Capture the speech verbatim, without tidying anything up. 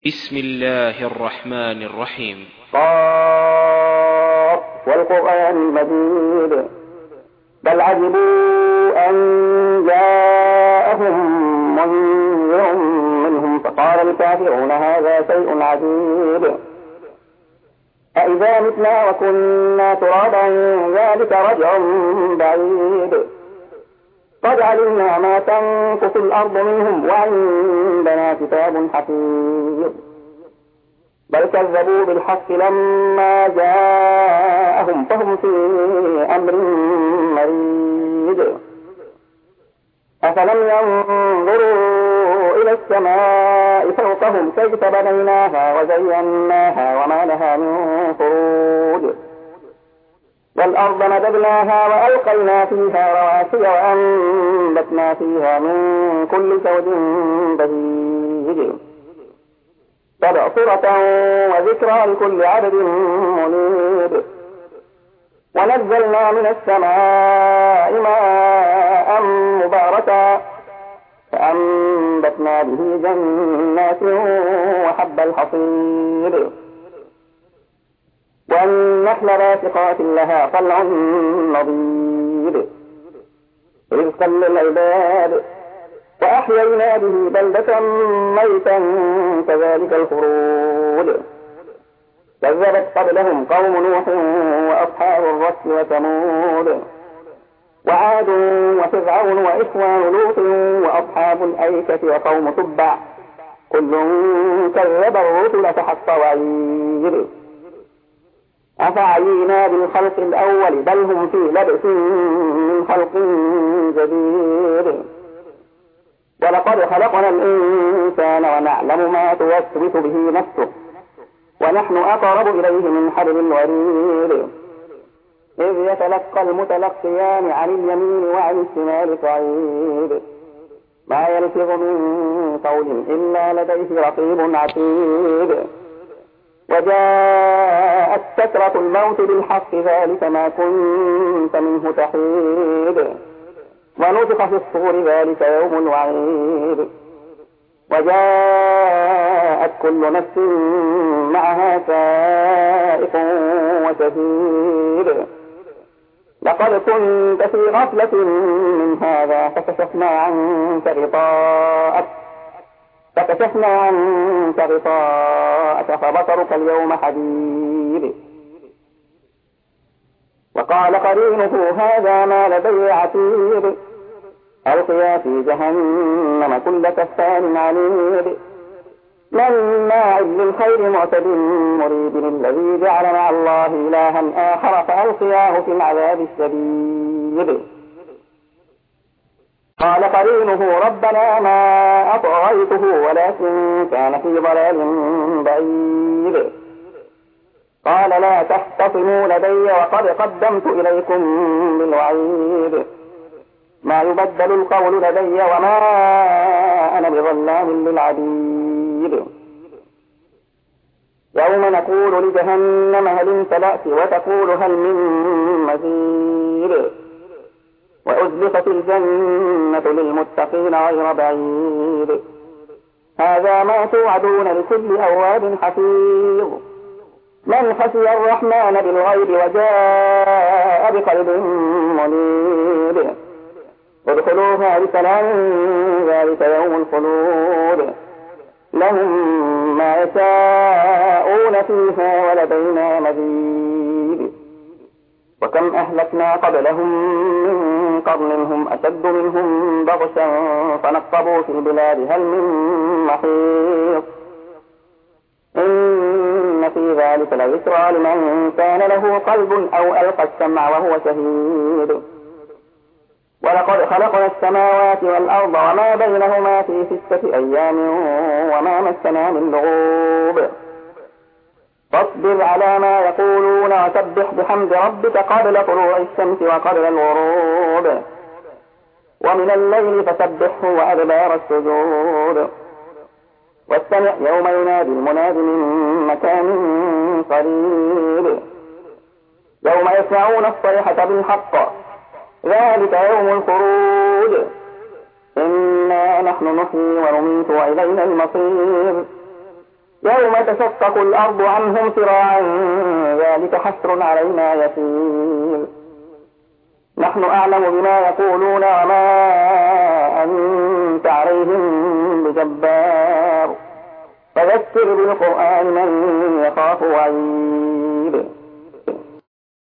بسم الله الرحمن الرحيم. قاف والقرآن المجيد بل عجبوا أن جاءهم منذر منهم فقال الكافرون هذا شيء عجيب أإذا متنا وكنا ترابا ذلك رجع بعيد قد علمنا ما تنقص الأرض منهم وعندنا كتاب حفيظ بل كذبوا بالحق لما جاءهم فهم في أمر مريد أفلم ينظروا إلى السماء فوقهم كيف بنيناها وزيناها وما لها من فروج والأرض مددناها وألقينا فيها رواسي وأنبتنا فيها من كل زوج بهيج تبصرة وذكرى لكل عبد منيب ونزلنا من السماء ماء مباركا فأنبتنا به جنات وحب الحصيد والنخل باسقات لها طلع نضيد رزقا للعباد وأحيينا به بلدة ميتا كذلك الخروج كذبت قبلهم قوم نوح وأصحاب الرس وثمود وعاد وفرعون وإخوان لوط وأصحاب الأيكة وقوم تبع كل كذب الرسل فحق وعيد أفعينا بالخلق الأول بل هم في لبس من خلق جديد ولقد خلقنا الإنسان ونعلم ما توسوس به نفسه ونحن أقرب إليه من حبل الوريد إذ يتلقى المتلقيان عن اليمين وعن الشمال قعيد ما يلفظ من قول إلا لديه رقيب عتيد وجاءت سكرة الموت بالحق ذلك ما كنت منه تحيد ونفخ في الصور ذلك يوم الوعيد وجاءت كل نفس معها سائق وشهيد لقد كنت في غفلة من هذا فكشفنا عنك غطاءك فكشفنا عنك غطاءك فبصرك اليوم حديد وقال قرينه هذا ما لدي عتيد ألقيا في جهنم كل كفار عنيد مناع للخير معتد مريب الذي جعل مع الله إلها آخر فألقياه في العذاب الشديد قال قرينه ربنا ما أطغيته ولكن كان في ضلال بعيد قال لا تختصموا لدي وقد قدمت إليكم بالوعيد ما يبدل القول لدي وما أنا بظلام للعبيد يوم نقول لجهنم هل امتلأت وتقول هل من مزيد وأزلفت الجنة للمتقين غير بعيد هذا ما توعدون لكل أواب حفيظ من خشي الرحمن بالغيب وجاء بقلب منيب ادخلوها بسلام ذلك يوم الخلود لهم ما يشاءون فيها ولدينا مزيد وكم أهلكنا قبلهم من قرن هم أشد منهم بطشا فنقبوا في البلاد هل من محيط إن في ذلك لذكرى لمن كان له قلب أو ألقى السمع وهو شهيد ولقد خلقنا السماوات والأرض وما بينهما في ستة أيام وما مسنا من لغوب فاصبر على ما يقولون وسبح بحمد ربك قبل طلوع الشمس وقبل الغروب ومن الليل فسبحه وأدبار السجود واستمع يوم ينادي المنادي من مكان قريب يوم يسمعون الصيحة بالحق ذلك يوم الخروج إنا نحن نحيي ونميت وإلينا المصير يوم تشقق الأرض عنهم سراعا ذلك حسر علينا يسير نحن أعلم بما يقولون وما أنت عليهم بجبار فذكر بالقرآن من يخاف وعيد